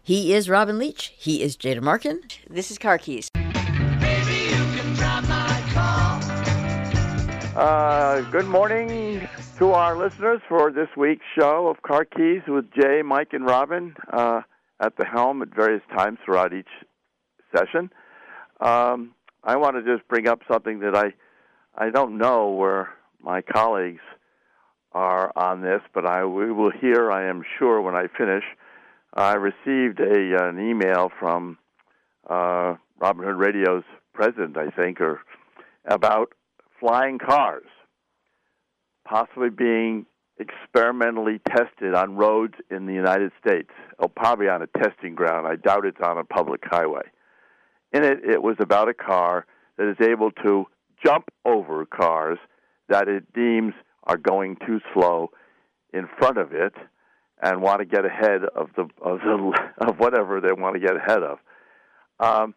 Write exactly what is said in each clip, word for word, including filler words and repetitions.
He is Robin Leach. He is Jada Markin. This is Car Keys. Uh, good morning to our listeners for this week's show of Car Keys with Jay, Mike, and Robin uh, at the helm at various times throughout each session. Um, I want to just bring up something that I I don't know where my colleagues are on this, but I we will hear, I am sure, when I finish. I received a an email from uh, Robin Hood Radio's president, I think, or about flying cars possibly being experimentally tested on roads in the United States. Oh, probably on a testing ground. I doubt it's on a public highway. In it, it was about a car that is able to jump over cars that it deems are going too slow in front of it and want to get ahead of the of the of whatever they want to get ahead of. Um,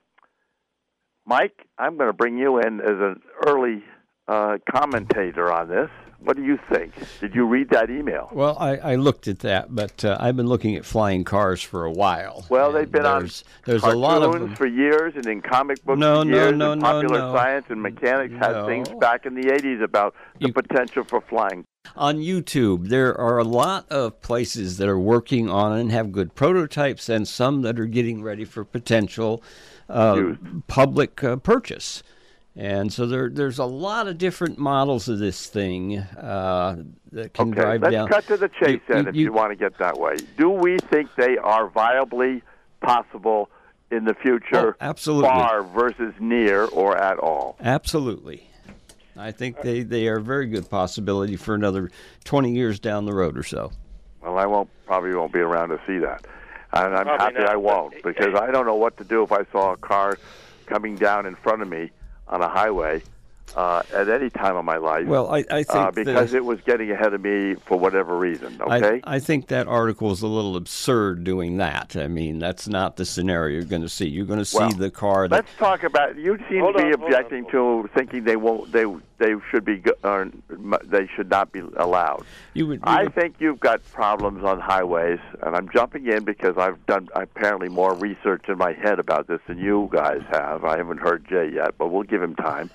Mike, I'm going to bring you in as an early uh, commentator on this. What do you think? Did you read that email? Well, I, I looked at that, but uh, I've been looking at flying cars for a while. Well, they've been there's, on there's cartoons a lot of them. for years and in comic books no, for no, years, no, and no, Popular no. Science and Mechanics no. had things back in the eighties about the you, potential for flying. On YouTube, there are a lot of places that are working on it and have good prototypes, and some that are getting ready for potential uh, public uh, purchase. And so there, there's a lot of different models of this thing uh, that can okay, drive let's down. Let's cut to the chase you, then, you, if you, you want to get that way. Do we think they are viably possible in the future, oh, absolutely. far versus near or at all? Absolutely. I think they, they are a very good possibility for another twenty years down the road or so. Well, I won't probably won't be around to see that. And I'm Probably happy not, I won't, but, because I don't know what to do if I saw a car coming down in front of me on a highway uh, at any time of my life. Well, I, I think uh, because the, it was getting ahead of me for whatever reason. Okay, I, I think that article is a little absurd doing that. I mean, that's not the scenario you're going to see. You're going to see well, the car. That, let's talk about. You seem hold to be on, objecting hold on, hold to thinking they won't. They they should be. Uh, they should not be allowed. you would, you I would, think you've got problems on highways, and I'm jumping in because I've done apparently more research in my head about this than you guys have. I haven't heard Jay yet, but we'll give him time.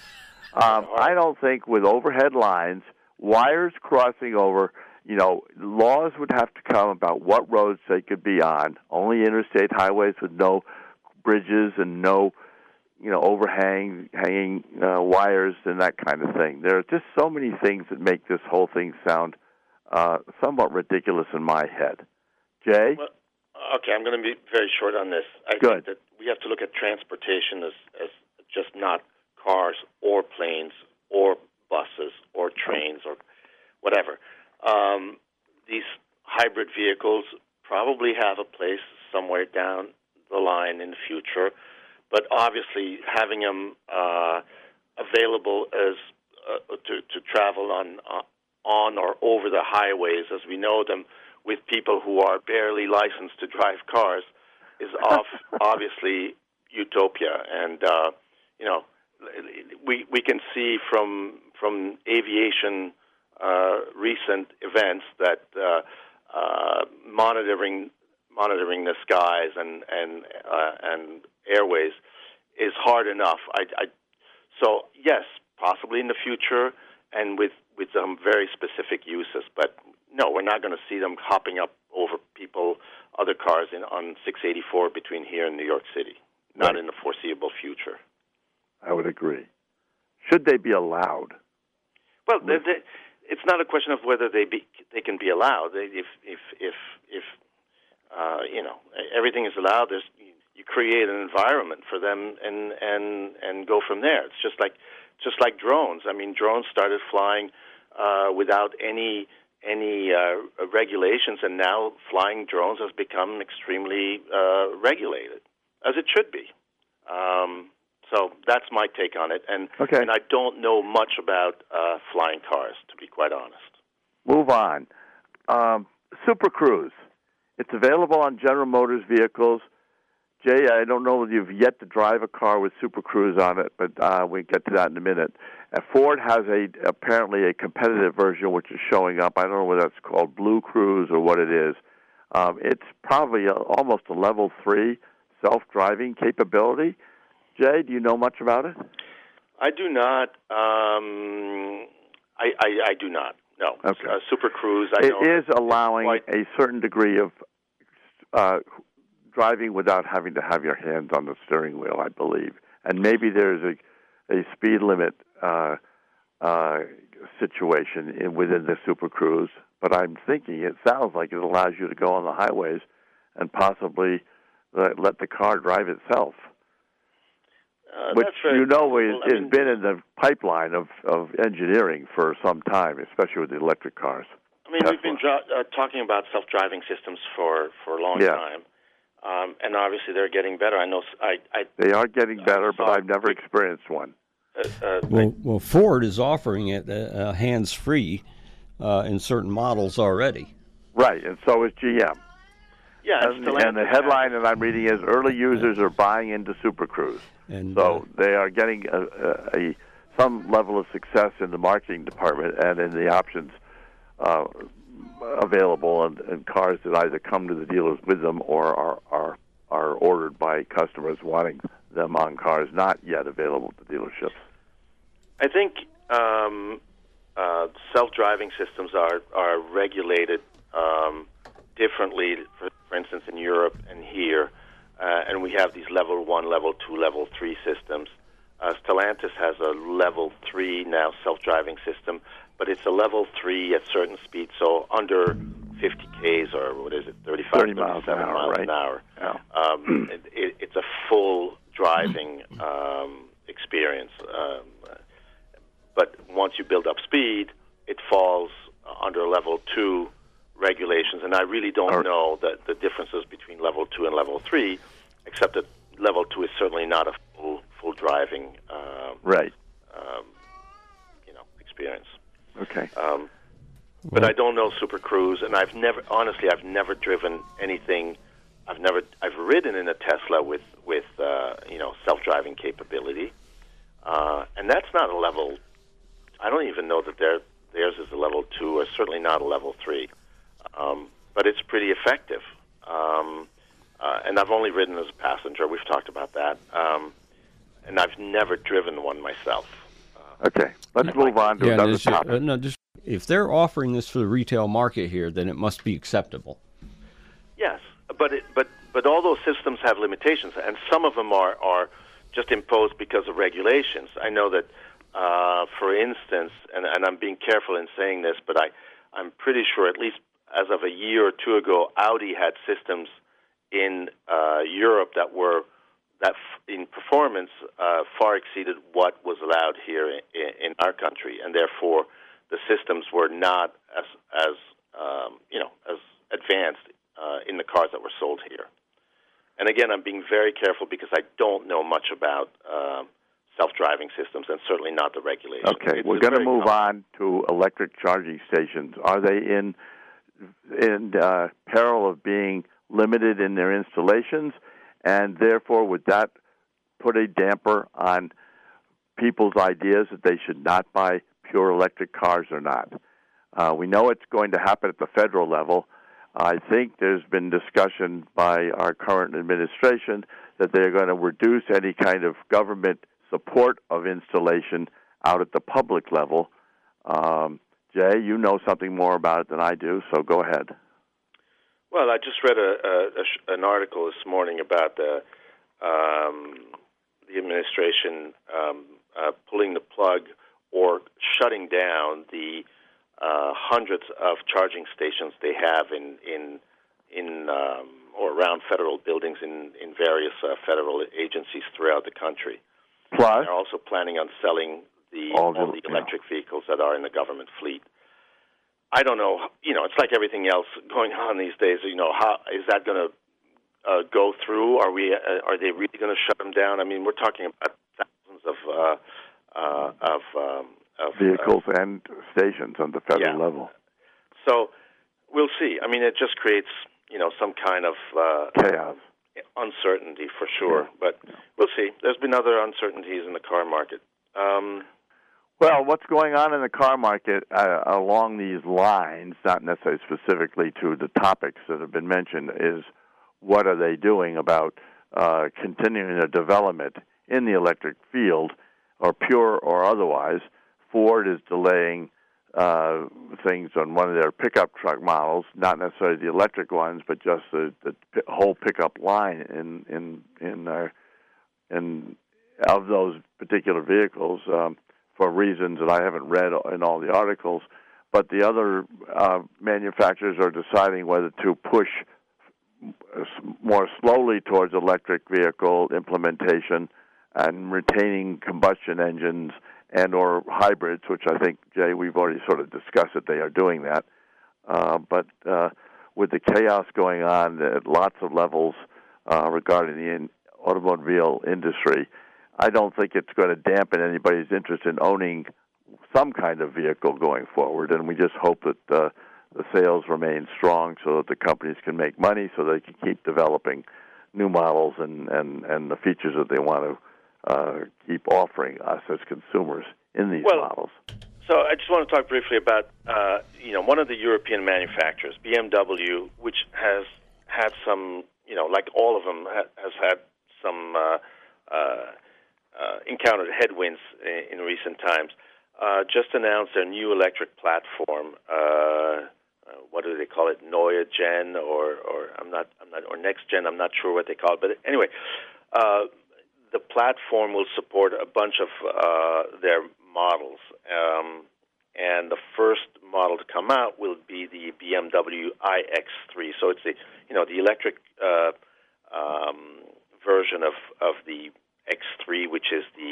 Um, I don't think with overhead lines, wires crossing over, you know, laws would have to come about what roads they could be on. Only interstate highways with no bridges and no, you know, overhang hanging uh, wires and that kind of thing. There are just so many things that make this whole thing sound uh, somewhat ridiculous in my head. Jay? Well, okay, I'm going to be very short on this. I Good. think that we have to look at transportation as, as just not cars or planes or buses or trains or whatever. Um, these hybrid vehicles probably have a place somewhere down the line in the future, but obviously having them uh, available as uh, to, to travel on uh, on or over the highways as we know them with people who are barely licensed to drive cars is off, obviously utopia. And, uh, you know, we we can see from from aviation uh, recent events that uh, uh, monitoring monitoring the skies and and uh, and airways is hard enough. I, I, so yes, possibly in the future, and with with some very specific uses. But no, we're not going to see them hopping up over people, other cars in on six eighty-four between here and New York City. Not Right. in the foreseeable future. I would agree. Should they be allowed? Well, they, they, it's not a question of whether they be they can be allowed. They, if if if if uh, you know everything is allowed, there's you create an environment for them and and and go from there. It's just like just like drones. I mean, drones started flying uh, without any any uh, regulations, and now flying drones has become extremely uh, regulated, as it should be. Um, So that's my take on it, and Okay. and I don't know much about uh, flying cars, to be quite honest. Move on. Um, Super Cruise. It's available on General Motors vehicles. Jay, I don't know if you've yet to drive a car with Super Cruise on it, but uh, we'll get to that in a minute. Uh, Ford has a apparently a competitive version which is showing up. I don't know whether that's called Blue Cruise or what it is. Um, it's probably a, almost a level three self-driving capability. Jay, do you know much about it? I do not. Um, I, I, I do not. No. Okay. Uh, Super Cruise. I it know is allowing quite... a certain degree of uh, driving without having to have your hands on the steering wheel, I believe. And maybe there's a, a speed limit uh, uh, situation in, within the Super Cruise. But I'm thinking it sounds like it allows you to go on the highways and possibly let, let the car drive itself. Uh, Which, very, you know, is, well, I mean, has been in the pipeline of, of engineering for some time, especially with the electric cars. I mean, Tesla. we've been dra- uh, talking about self-driving systems for, for a long yeah. time, um, and obviously they're getting better. I know I, I they are getting better, but I've never big, experienced one. Uh, uh, well, well, Ford is offering it uh, hands-free uh, in certain models already. Right, and so is G M. Yeah, and, and the headline that I'm reading is early users are buying into Super Cruise. And, so uh, they are getting a, a, a some level of success in the marketing department and in the options uh, available and, and cars that either come to the dealers with them or are, are are ordered by customers wanting them on cars not yet available to dealerships. I think um, uh, self-driving systems are are regulated um, differently. For, for instance, in Europe and here. Uh, and we have these level one, level two, level three systems. Uh, Stellantis has a level three now self-driving system, but it's a level three at certain speeds, so under fifty Ks or what is it, thirty-five, thirty miles an hour, miles right? an hour. Yeah. Um, it, it, it's a full driving um, experience. Um, but once you build up speed, it falls under level two regulations, and I really don't Or, know that the differences between level two and level three, except that level two is certainly not a full full driving um, right um, you know experience. Okay. Um, but I don't know Super Cruise, and I've never honestly I've never driven anything. I've never I've ridden in a Tesla with with uh, you know self-driving capability, uh, and that's not a level. I don't even know that their theirs is a level two, or certainly not a level three. Um, but it's pretty effective. Um, uh, and I've only ridden as a passenger. We've talked about that. Um, and I've never driven one myself. Uh, okay, let's move on to yeah, another just, topic. Uh, no, just, if they're offering this for the retail market here, then it must be acceptable. Yes, but it, but but all those systems have limitations, and some of them are, are just imposed because of regulations. I know that, uh, for instance, and, and I'm being careful in saying this, but I, I'm pretty sure at least as of a year or two ago, Audi had systems in uh, Europe that were that f- in performance uh, far exceeded what was allowed here in, in our country, and therefore the systems were not as as um, you know as advanced uh, in the cars that were sold here. And again, I'm being very careful because I don't know much about um, self-driving systems, and certainly not the regulations. Okay, it's we're going to move common. on to electric charging stations. Are they in in uh, peril of being limited in their installations, and therefore would that put a damper on people's ideas that they should not buy pure electric cars or not? Uh, we know it's going to happen at the federal level. I think there's been discussion by our current administration that they're going to reduce any kind of government support of installation out at the public level. Um, Jay, you know something more about it than I do, so go ahead. Well, I just read a, a, a sh- an article this morning about the um, the administration um, uh, pulling the plug or shutting down the uh, hundreds of charging stations they have in in in um, or around federal buildings in in various uh, federal agencies throughout the country. Plus, they're also planning on selling the all, all the electric yeah. vehicles that are in the government fleet. I don't know. You know, it's like everything else going on these days. You know, how is that going to uh, go through? Are we? Uh, are they really going to shut them down? I mean, we're talking about thousands of uh, uh, of, um, of vehicles uh, and stations on the federal yeah. level. So we'll see. I mean, it just creates you know some kind of uh, chaos, uncertainty for sure. Yeah. But we'll see. There's been other uncertainties in the car market. Um, Well, what's going on in the car market uh, along these lines, not necessarily specifically to the topics that have been mentioned, is what are they doing about uh, continuing the development in the electric field, or pure or otherwise. Ford is delaying uh, things on one of their pickup truck models, not necessarily the electric ones, but just the, the p- whole pickup line in in in, uh, in of those particular vehicles. Um, for reasons that I haven't read in all the articles, but the other uh, manufacturers are deciding whether to push more slowly towards electric vehicle implementation and retaining combustion engines and or hybrids, which I think, Jay, we've already sort of discussed that they are doing that. Uh, but uh, with the chaos going on at lots of levels uh, regarding the in- automobile industry, I don't think it's going to dampen anybody's interest in owning some kind of vehicle going forward, and we just hope that uh, the sales remain strong so that the companies can make money, so they can keep developing new models and, and, and the features that they want to uh, keep offering us as consumers in these well, models. So I just want to talk briefly about uh, you know one of the European manufacturers, B M W, which has had some, you know, like all of them, ha- has had some uh, uh, Uh, encountered headwinds in, in recent times. Uh, just announced their new electric platform. Uh, uh, what do they call it? Neue Gen, or, or I'm not, I'm not, or Next Gen. I'm not sure what they call it. But anyway, uh, the platform will support a bunch of uh, their models, um, and the first model to come out will be the B M W i X three. So it's the, you know, the electric uh, um, version of of the X three, which is the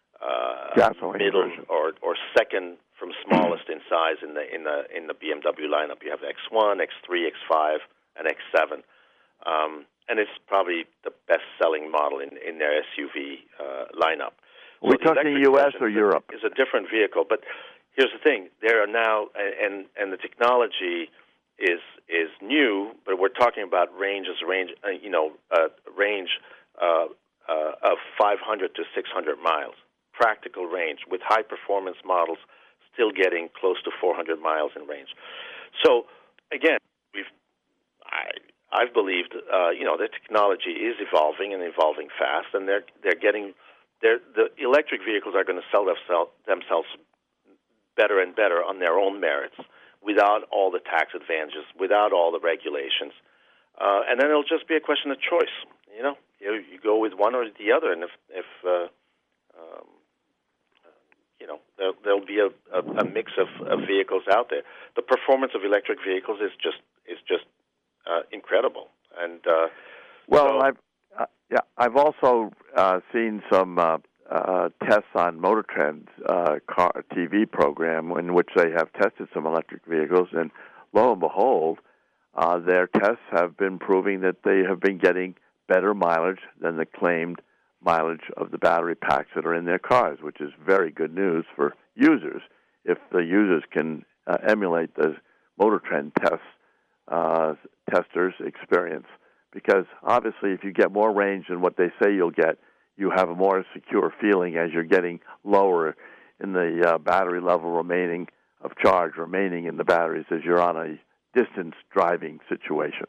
uh, middle or, or second from smallest in size in the in the in the B M W lineup. You have X one, X three, X five, and X seven, um, and it's probably the best-selling model in, in their S U V uh, lineup. Are we so talking U S or Europe? Is a different vehicle, but here's the thing: there are now, and and the technology is is new, but we're talking about ranges, range, uh, you know, uh, range. Uh, Uh, of five hundred to six hundred miles, practical range, with high-performance models still getting close to four hundred miles in range. So, again, we've I, I've believed, uh, you know, the technology is evolving and evolving fast, and they're they're getting, they're, the electric vehicles are going to sell themselves, themselves better and better on their own merits, without all the tax advantages, without all the regulations, uh, and then it'll just be a question of choice, you know. You, you go with one or the other, and if, if uh, um, you know, there, there'll be a, a, a mix of, of vehicles out there. The performance of electric vehicles is just is just uh, incredible. And uh, well, so, I've uh, yeah, I've also uh, seen some uh, uh, tests on Motor Trend's uh, car T V program in which they have tested some electric vehicles, and lo and behold, uh, their tests have been proving that they have been getting better mileage than the claimed mileage of the battery packs that are in their cars, which is very good news for users if the users can uh, emulate the Motor Trend test, uh, testers' experience. Because obviously if you get more range than what they say you'll get, you have a more secure feeling as you're getting lower in the uh, battery level remaining of charge remaining in the batteries as you're on a distance driving situation.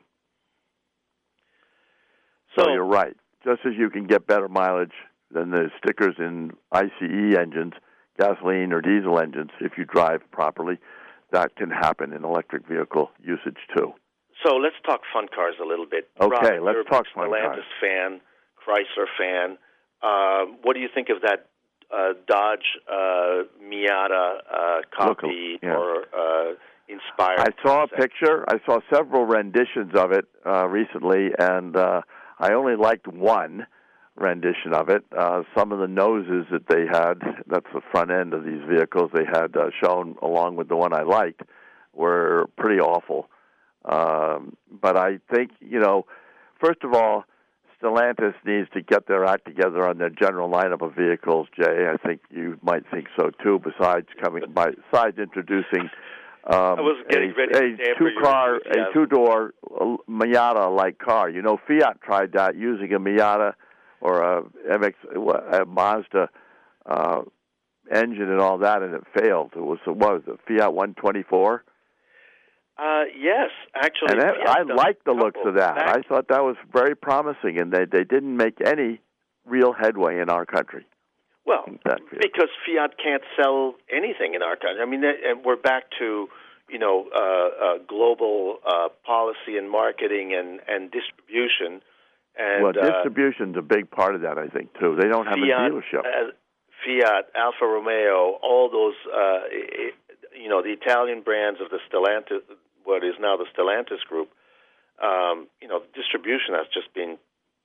So you're right. Just as you can get better mileage than the stickers in I C E engines, gasoline or diesel engines, if you drive properly, that can happen in electric vehicle usage too. So let's talk fun cars a little bit. Okay, Rob, let's you're talk a fun Stellantis cars. fan, Chrysler fan. Uh, what do you think of that uh, Dodge uh, Miata uh, copy Look, yeah. or uh, inspired? I saw a concept? picture. I saw several renditions of it uh, recently, and uh, I only liked one rendition of it. Uh, some of the noses that they had, that's the front end of these vehicles, they had uh, shown along with the one I liked, were pretty awful. Um, but I think, you know, first of all, Stellantis needs to get their act together on their general lineup of vehicles, Jay. I think you might think so, too, besides coming, besides introducing Um, I was getting a, ready a to two car, a two door Miata like car. You know, Fiat tried that using a Miata or a M X, a Mazda uh, engine and all that, and it failed. It was what was it, Fiat one twenty-four? Uh, yes, actually. And that, I liked the looks of that. Back. I thought that was very promising, and they, they didn't make any real headway in our country. Well, because Fiat can't sell anything in our country. I mean, and we're back to, you know, uh, uh, global uh, policy and marketing and, and distribution. And, well, distribution's uh, a big part of that, I think, too. They don't have Fiat, a dealership. Uh, Fiat, Alfa Romeo, all those, uh, you know, the Italian brands of the Stellantis, what is now the Stellantis group, um, you know, distribution has just been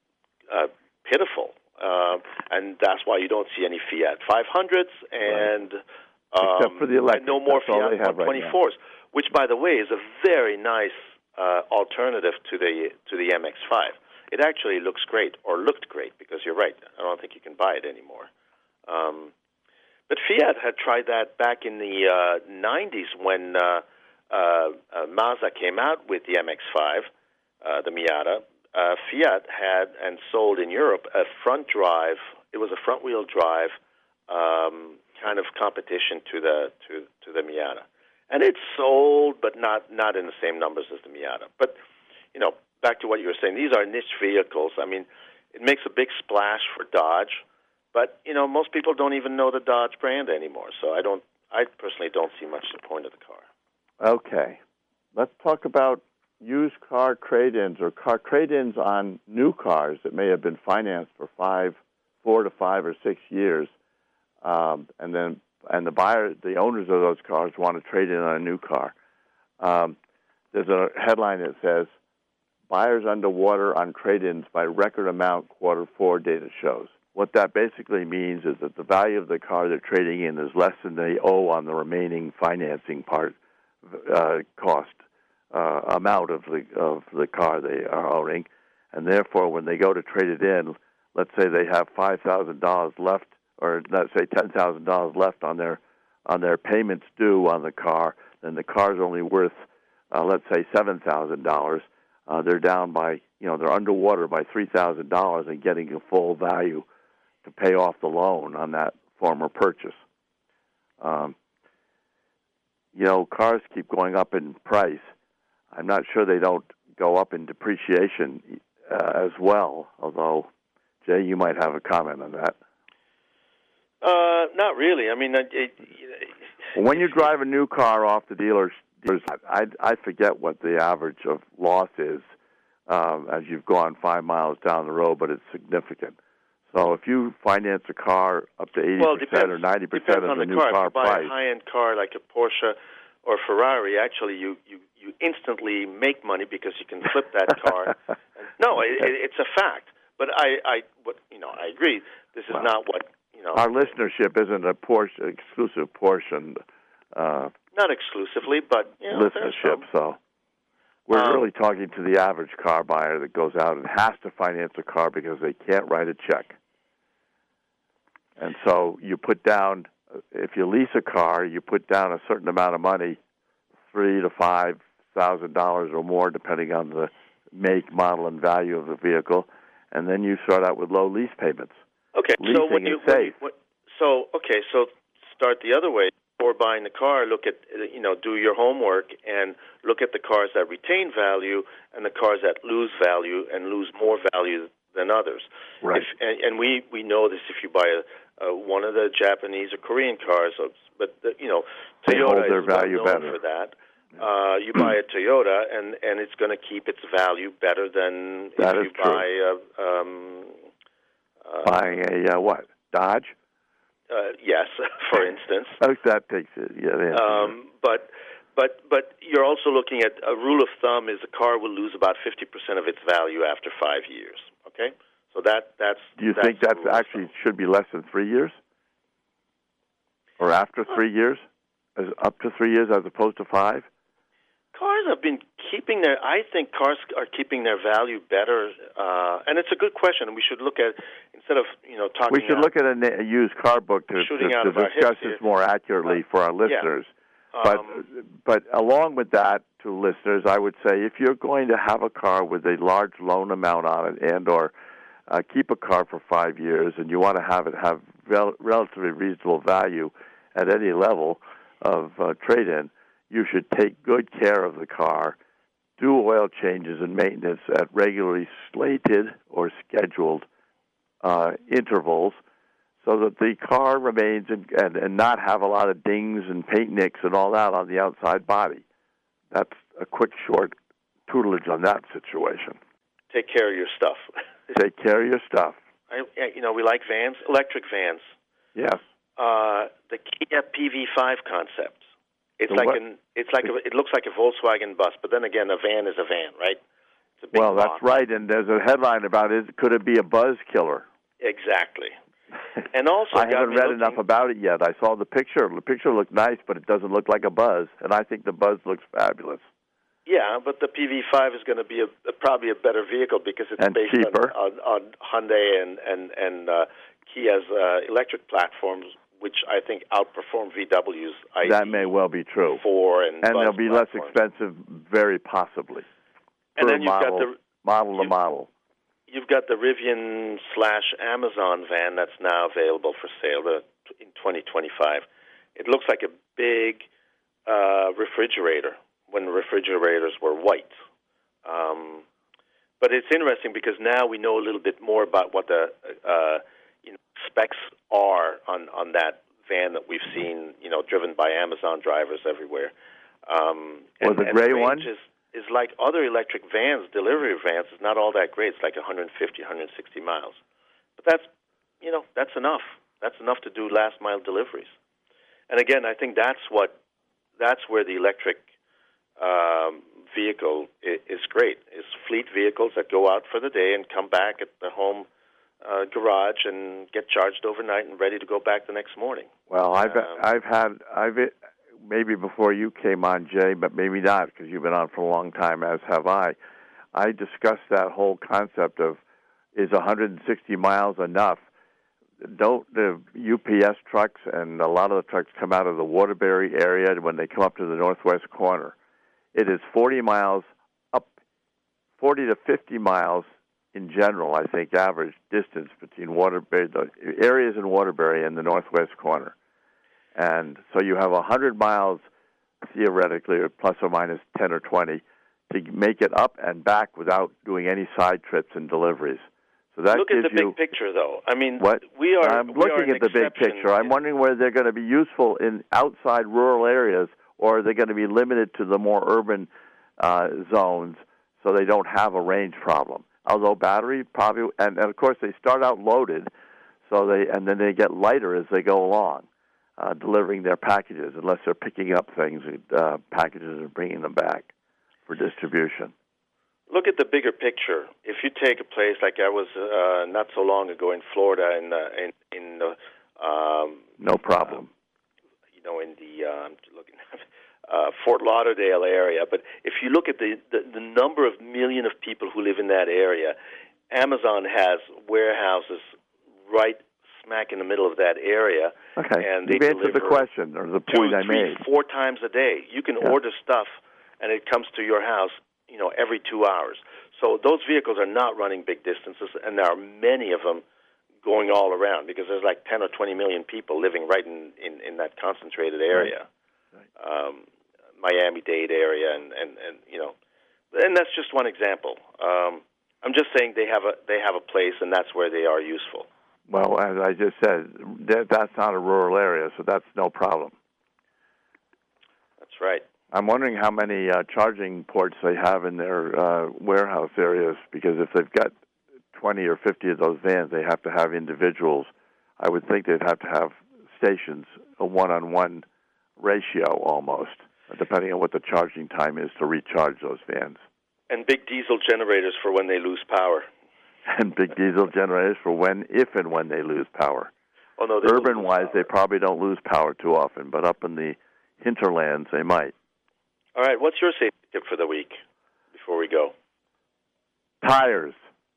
uh, pitiful. Uh, and that's why you don't see any Fiat five hundreds and, right. um, Except for the electric. And no more That's Fiat one twenty-fours, right, which, by the way, is a very nice uh, alternative to the to the M X five. It actually looks great, or looked great, because you're right. I don't think you can buy it anymore. Um, but Fiat had tried that back in the uh, nineties when uh, uh, uh, Mazda came out with the M X five, uh, the Miata. Uh, Fiat had and sold in Europe a front drive. It was a front wheel drive um, kind of competition to the to, to the Miata, and it sold, but not not in the same numbers as the Miata. But you know, back to what you were saying, these are niche vehicles. I mean, it makes a big splash for Dodge, but you know, most people don't even know the Dodge brand anymore. So I don't, I personally don't see much the point of the car. Okay, let's talk about used car trade-ins or car trade-ins on new cars that may have been financed for five, four to five or six years, um, and then and the buyer, the owners of those cars want to trade in on a new car. Um, there's a headline that says, "Buyers underwater on trade-ins by record amount," quarter four data shows. What that basically means is that the value of the car they're trading in is less than they owe on the remaining financing part uh, cost. Uh, amount of the of the car they are owning, and therefore, when they go to trade it in, let's say they have five thousand dollars left, or let's say ten thousand dollars left on their on their payments due on the car, then the car's only worth, uh, let's say, seven thousand dollars. Uh, they're down by, you know, they're underwater by three thousand dollars and getting a full value to pay off the loan on that former purchase. Um, you know, cars keep going up in price. I'm not sure they don't go up in depreciation uh, as well, although, Jay, you might have a comment on that. Uh, not really. I mean, it, it, when you drive a new car off the dealer's, I, I forget what the average of loss is um, as you've gone five miles down the road, but it's significant. So if you finance a car up to eighty percent well, depends, or ninety percent of the, the new car, car if you buy price. a high-end car like a Porsche or Ferrari, actually you, you, you instantly make money because you can flip that car. No, it, it, it's a fact. But I, I, what, you know, I agree. This is well, not what you know. Our listenership isn't a Porsche exclusive portion. Uh, not exclusively, but you know, listenership. So we're um, really talking to the average car buyer that goes out and has to finance a car because they can't write a check. And so you put down. If you lease a car, you put down a certain amount of money, three to five thousand dollars or more, depending on the make, model, and value of the vehicle, and then you start out with low lease payments. Okay, Leasing so when you, is safe. When you, so okay, so start the other way. Before buying the car, look at you know do your homework and look at the cars that retain value and the cars that lose value and lose more value than others. Right. If, and, and we we know this if you buy a Uh, one of the Japanese or Korean cars, but the, you know, they Toyota hold their is well value known better. for that. Uh, you buy a Toyota, and, and it's going to keep its value better than that if is you true. buy a um, uh, buying a uh, what Dodge. Uh, yes, for instance. Oh, that takes it. Yeah. Um, but but but you're also looking at a rule of thumb is a car will lose about fifty percent of its value after five years. Okay. So that that's. Do you that's think that actually should be less than three years, or after three years, as up to three years as opposed to five? Cars have been keeping their. I think cars are keeping their value better, uh, and it's a good question. And we should look at instead of you know talking. We should out, look at a, a used car book to, to, to discuss this more accurately for our listeners. Yeah. But um, but along with that, to listeners, I would say if you're going to have a car with a large loan amount on it and or Uh, keep a car for five years, and you want to have it have rel- relatively reasonable value at any level of uh, trade-in, you should take good care of the car, do oil changes and maintenance at regularly slated or scheduled uh, intervals, so that the car remains in, and, and not have a lot of dings and paint nicks and all that on the outside body. That's a quick, short tutelage on that situation. Take care of your stuff. Take care of your stuff. I, you know, we like vans, electric vans. Yes. Uh, the Kia P V five concept. It's the like what? an. It's like a, it looks like a Volkswagen bus, but then again, a van is a van, right? It's a big well, box. That's right. And there's a headline about it. Could it be a buzz killer? Exactly. And also, I haven't read looking, enough about it yet. I saw the picture. The picture looked nice, but it doesn't look like a buzz. And I think the buzz looks fabulous. Yeah, but the P V five is going to be a, a, probably a better vehicle because it's and based cheaper. On, on, on Hyundai and and and uh, Kia's uh, electric platforms, which I think outperform V W's. I D that may well be true. Four and and they'll be platforms. less expensive, very possibly. And per then you've model, got the model to you've, model. You've got the Rivian slash Amazon van that's now available for sale the, in twenty twenty-five. It looks like a big uh, refrigerator when refrigerators were white. Um, but it's interesting because now we know a little bit more about what the uh, you know, specs are on, on that van that we've seen, you know, driven by Amazon drivers everywhere. Um, Was and, the and gray the one? Is, is like other electric vans, delivery vans, is not all that great. It's like one hundred fifty, one hundred sixty miles. But that's, you know, that's enough. That's enough to do last mile deliveries. And again, I think that's what, that's where the electric um, vehicle is, is great. Is fleet vehicles that go out for the day and come back at the home uh, garage and get charged overnight and ready to go back the next morning. Well, I've um, I've had I've maybe before you came on, Jay, but maybe not because you've been on for a long time, as have I. I discussed that whole concept of is one hundred sixty miles enough? Don't the U P S trucks and a lot of the trucks come out of the Waterbury area when they come up to the northwest corner? It is forty miles up, forty to fifty miles in general, I think, average distance between Waterbury, the areas in Waterbury and the northwest corner. And so you have one hundred miles, theoretically, or plus or minus ten or twenty, to make it up and back without doing any side trips and deliveries. So that Look gives at the you, big picture, though. I mean, what? we are. I'm we looking are at the big picture. I'm wondering whether they're going to be useful in outside rural areas, or are they going to be limited to the more urban uh, zones so they don't have a range problem. Although battery probably, and, and of course they start out loaded, so they and then they get lighter as they go along, uh, delivering their packages, unless they're picking up things, uh, packages, and bringing them back for distribution. Look at the bigger picture. If you take a place like I was uh, not so long ago in Florida, in uh, in, in the um, no problem. Uh, you know, in the uh, I'm looking at uh, Fort Lauderdale area. But if you look at the, the the number of million of people who live in that area, Amazon has warehouses right smack in the middle of that area. Okay, and you've answered the question or the point two, I three, made. Four times a day, you can yeah. order stuff, and it comes to your house, you know, every two hours. So those vehicles are not running big distances, and there are many of them going all around because there's like ten or twenty million people living right in, in, in that concentrated area, right. Right. Um, Miami-Dade area, and, and, and you know, and that's just one example. Um, I'm just saying they have a they have a place, and that's where they are useful. Well, as I just said, that, that's not a rural area, so that's no problem. That's right. I'm wondering how many uh, charging ports they have in their uh, warehouse areas, because if they've got twenty or fifty of those vans, they have to have individuals. I would think they'd have to have stations, a one-on-one ratio almost, depending on what the charging time is to recharge those vans. And big diesel generators for when they lose power. And big diesel generators for when, if and when they lose power. Oh, no, urban-wise, they probably don't lose power too often, but up in the hinterlands, they might. All right, what's your safety tip for the week before we go? Tires.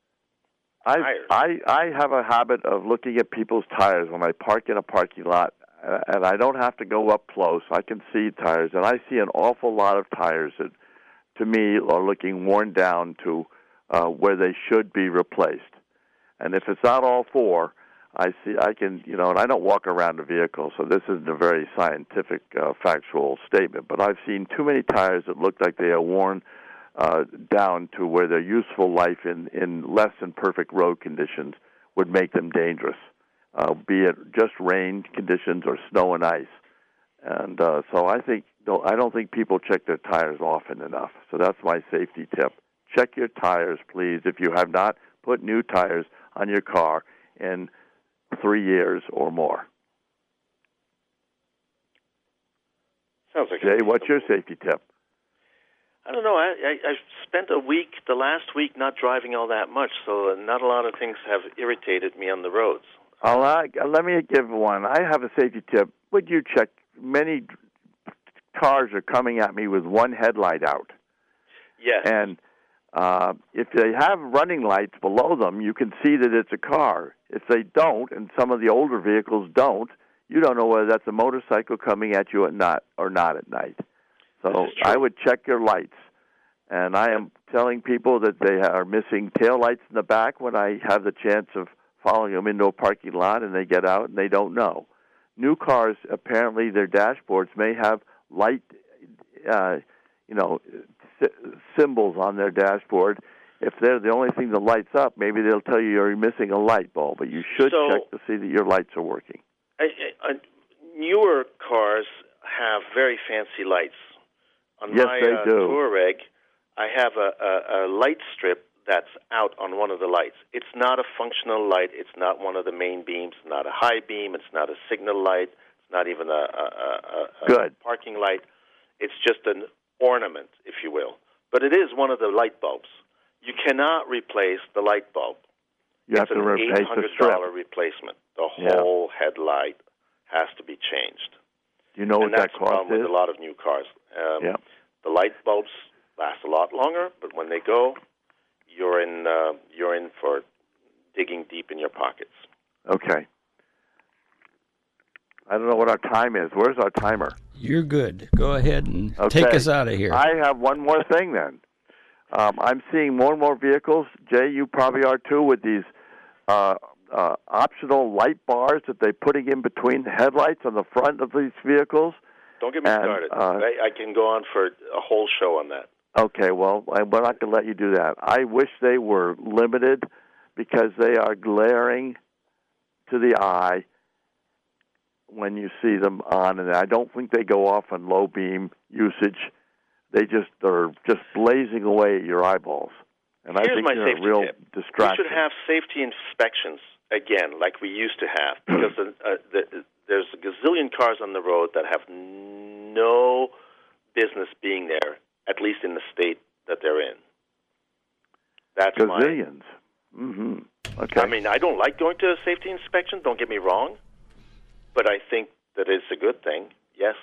I tires. I I have a habit of looking at people's tires when I park in a parking lot, and I don't have to go up close. I can see tires, and I see an awful lot of tires that, to me, are looking worn down to uh, where they should be replaced. And if it's not all four, I see. I can, you know, and I don't walk around the vehicle, so this isn't a very scientific, uh, factual statement. But I've seen too many tires that look like they are worn uh, down to where their useful life in, in less than perfect road conditions would make them dangerous, uh, be it just rain conditions or snow and ice. And uh, so I think I don't think people check their tires often enough. So that's my safety tip. Check your tires, please, if you have not put new tires on your car in three years or more. Sounds like Jay, what's your safety tip? I don't know. I, I, I spent a week, the last week, not driving all that much, so not a lot of things have irritated me on the roads. I'll, uh, let me give one. I have a safety tip. Would you check? Many cars are coming at me with one headlight out. Yes. And uh, if they have running lights below them, you can see that it's a car. If they don't, and some of the older vehicles don't, you don't know whether that's a motorcycle coming at you at not or not at night. So I would check your lights. And I am telling people that they are missing tail lights in the back when I have the chance of following them into a parking lot and they get out and they don't know. New cars, apparently their dashboards may have light, uh, you know, symbols on their dashboard. If they're the only thing that lights up, maybe they'll tell you you're missing a light bulb, but you should so, check to see that your lights are working. I, I, newer cars have very fancy lights. On yes, my they uh, do. Touareg, I have a, a, a light strip that's out on one of the lights. It's not a functional light. It's not one of the main beams. It's not a high beam. It's not a signal light. It's not even a, a, a, a Good. parking light. It's just an ornament, if you will. But it is one of the light bulbs. You cannot replace the light bulb. You have it's to an replace eight hundred the dollars strip. replacement. The Yeah. whole headlight has to be changed. Do you know and what that that's the cost problem is? with a lot of new cars. Um, yeah. The light bulbs last a lot longer, but when they go, you're in uh, you're in for digging deep in your pockets. Okay. I don't know what our time is. Where's our timer? You're good. Go ahead and Okay. take us out of here. I have one more thing then. Um, I'm seeing more and more vehicles. Jay, you probably are too, with these uh, uh, optional light bars that they're putting in between the headlights on the front of these vehicles. Don't get me and, started. Uh, I, I can go on for a whole show on that. Okay, well, I, we're not going to let you do that. I wish they were limited because they are glaring to the eye when you see them on, and I don't think they go off on low beam usage. They just are just blazing away at your eyeballs, and Here's I think my they're a safety real tip. distraction. We should have safety inspections again, like we used to have, because the, uh, the, there's a gazillion cars on the road that have no business being there, at least in the state that they're in. That's gazillions. My, mm-hmm. Okay. I mean, I don't like going to a safety inspection. Don't get me wrong. But I think that it's a good thing, yes.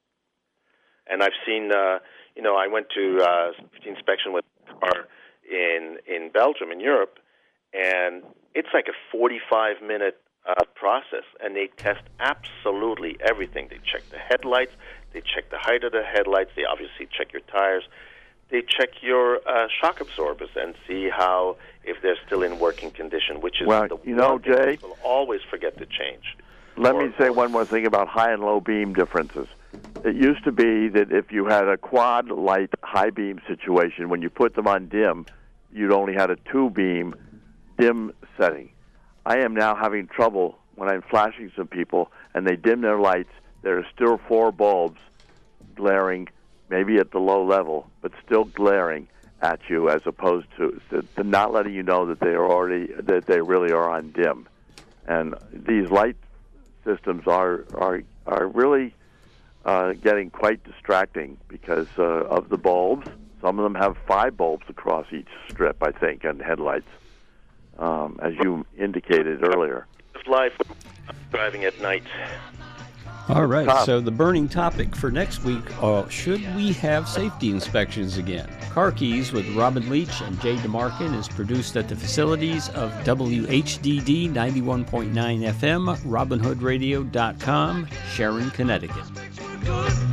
And I've seen, uh, you know, I went to uh, safety inspection with a car in, in Belgium, in Europe, and it's like a forty-five minute uh, process, and they test absolutely everything. They check the headlights, they check the height of the headlights, they obviously check your tires, they check your uh, shock absorbers and see how, if they're still in working condition, which is well, the you know, one thing Jay, people always forget to change. Let or, me say or, one more thing about high and low beam differences. It used to be that if you had a quad light high beam situation, when you put them on dim, you'd only had a two beam dim setting. I am now having trouble when I'm flashing some people and they dim their lights. There are still four bulbs glaring, maybe at the low level, but still glaring at you, as opposed to, to not letting you know that they are already that they really are on dim. And these light systems are are are really uh, getting quite distracting because uh, of the bulbs. Some of them have five bulbs across each strip, I think, and headlights, um, as you indicated earlier. Life driving at night. All right, so the burning topic for next week, uh, should we have safety inspections again? Car Keys with Robin Leach and Jay DeMarkin is produced at the facilities of W H D D ninety-one point nine F M, robin hood radio dot com, Sharon, Connecticut.